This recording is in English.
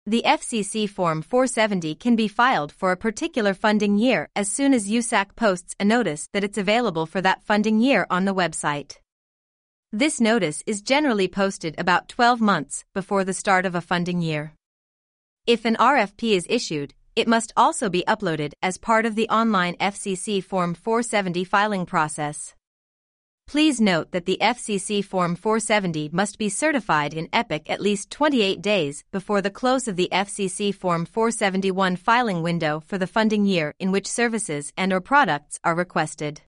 The FCC Form 470 can be filed for a particular funding year as soon as USAC posts a notice that it's available for that funding year on the website. This notice is generally posted about 12 months before the start of a funding year. If an RFP is issued, it must also be uploaded as part of the online FCC Form 470 filing process. Please note that the FCC Form 470 must be certified in EPIC at least 28 days before the close of the FCC Form 471 filing window for the funding year in which services and/or products are requested.